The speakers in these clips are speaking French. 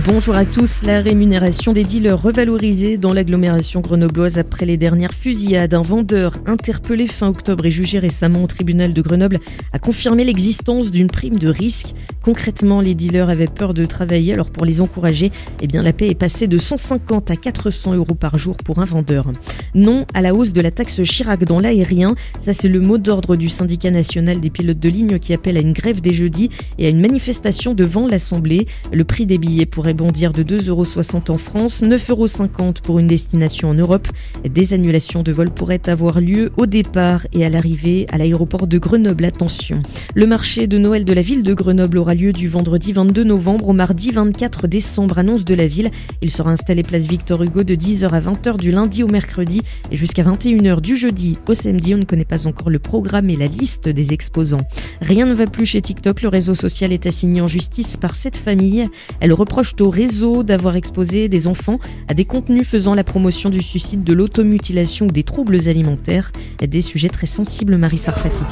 Bonjour à tous. La rémunération des dealers revalorisée dans l'agglomération grenobloise après les dernières fusillades. Un vendeur interpellé fin octobre et jugé récemment au tribunal de Grenoble a confirmé l'existence d'une prime de risque. Concrètement, les dealers avaient peur de travailler, alors pour les encourager, la paie est passée de 150 à 400 euros par jour pour un vendeur. Non à la hausse de la taxe Chirac dans l'aérien. Ça, c'est le mot d'ordre du syndicat national des pilotes de ligne qui appelle à une grève dès jeudi et à une manifestation devant l'Assemblée. Le prix des billets pourrait bondir de 2,60 € en France, 9,50 € pour une destination en Europe. Des annulations de vols pourraient avoir lieu au départ et à l'arrivée à l'aéroport de Grenoble. Attention. Le marché de Noël de la ville de Grenoble aura lieu du vendredi 22 novembre au mardi 24 décembre, annonce de la ville. Il sera installé place Victor Hugo de 10h à 20h du lundi au mercredi et jusqu'à 21h du jeudi au samedi. On ne connaît pas encore le programme et la liste des exposants. Rien ne va plus chez TikTok. Le réseau social est assigné en justice par cette famille. Elle reproche au réseau d'avoir exposé des enfants à des contenus faisant la promotion du suicide, de l'automutilation ou des troubles alimentaires. Des sujets très sensibles, Marie Sarfati.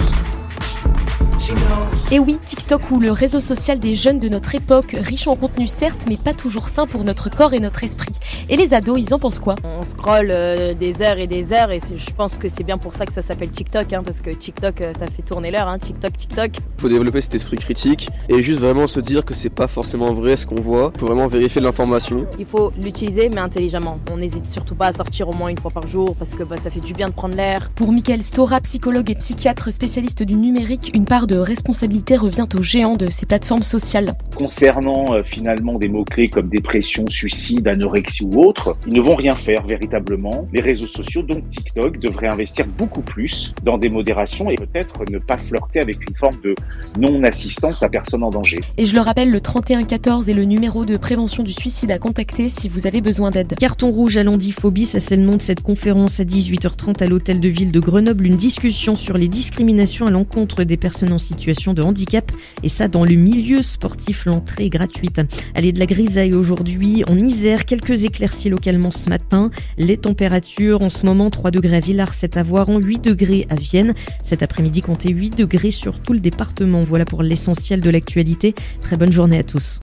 Et oui, TikTok ou le réseau social des jeunes de notre époque, riche en contenu certes, mais pas toujours sain pour notre corps et notre esprit. Et les ados, ils en pensent quoi ? On scrolle des heures et je pense que c'est bien pour ça que ça s'appelle TikTok, parce que TikTok, ça fait tourner l'heure, TikTok. Il faut développer cet esprit critique et juste vraiment se dire que c'est pas forcément vrai ce qu'on voit. Il faut vraiment vérifier l'information. Il faut l'utiliser, mais intelligemment. On n'hésite surtout pas à sortir au moins une fois par jour parce que ça fait du bien de prendre l'air. Pour Mickaël Stora, psychologue et psychiatre spécialiste du numérique, une part de responsabilité revient aux géants de ces plateformes sociales. Concernant finalement des mots-clés comme dépression, suicide, anorexie ou autres, ils ne vont rien faire véritablement. Les réseaux sociaux, donc TikTok, devraient investir beaucoup plus dans des modérations et peut-être ne pas flirter avec une forme de non-assistance à personne en danger. Et je le rappelle, le 3114 est le numéro de prévention du suicide à contacter si vous avez besoin d'aide. Carton rouge à l'andiphobie, ça c'est le nom de cette conférence à 18h30 à l'hôtel de ville de Grenoble. Une discussion sur les discriminations à l'encontre des personnes en situation de handicap, et ça dans le milieu sportif. L'entrée est gratuite. Allez, de la grisaille aujourd'hui en Isère, quelques éclaircies localement ce matin. Les températures en ce moment, 3 degrés à Villars, 7 à Voiron, 8 degrés à Vienne. Cet après-midi, comptez 8 degrés sur tout le département. Voilà pour l'essentiel de l'actualité. Très bonne journée à tous.